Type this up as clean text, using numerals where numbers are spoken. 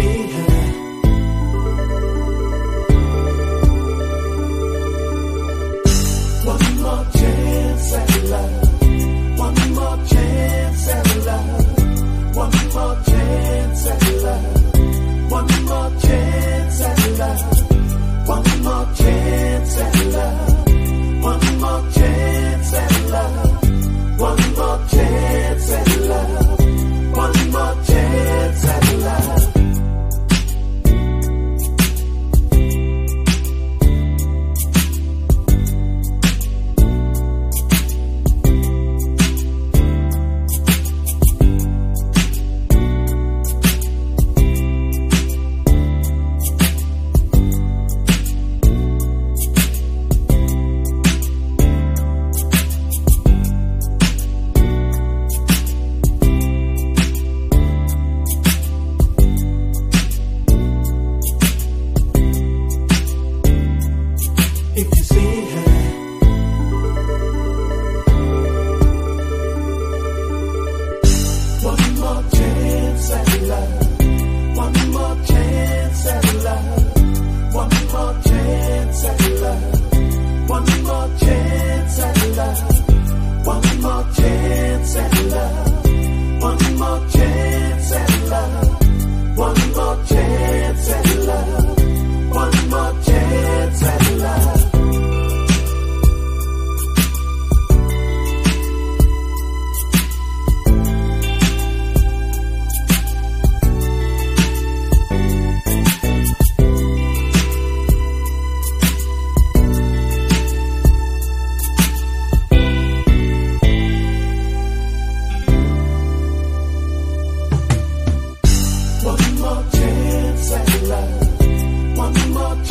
see her, one more chance at love, one more chance at love, one more chance at love, one more chance at love, one more chance at love, one more chance at love, one more chance at love, one more chance at love. If you see her, one more chance at love, one more chance at love, one more chance at love, one more chance at love, one more chance at love, one more chance at love, one more chance at love, one more chance at love. One more chance at love, one more chance.